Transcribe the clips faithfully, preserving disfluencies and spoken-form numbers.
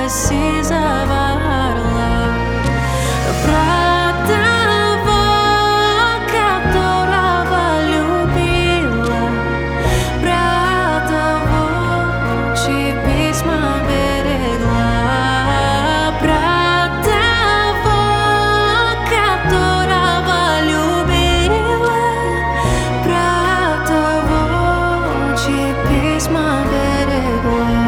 сизого орла, про того, которого любила, про того, чьи письма берегла, про того, которого любила, про того, чьи письма берегла.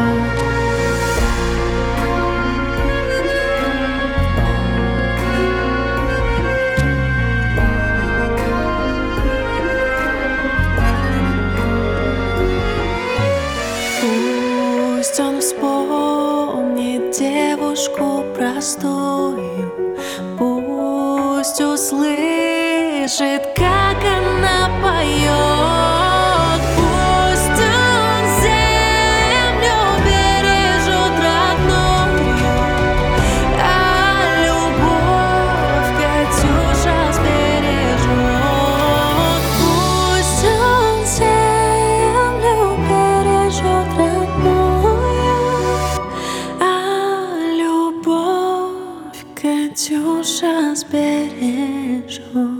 Пусть он вспомнит девушку простую, пусть услышит, как она поет, пусть он землю бережет родную, а любовь Катюша сбережет. Пусть он землю бережет родную, а любовь Катюша сбережет.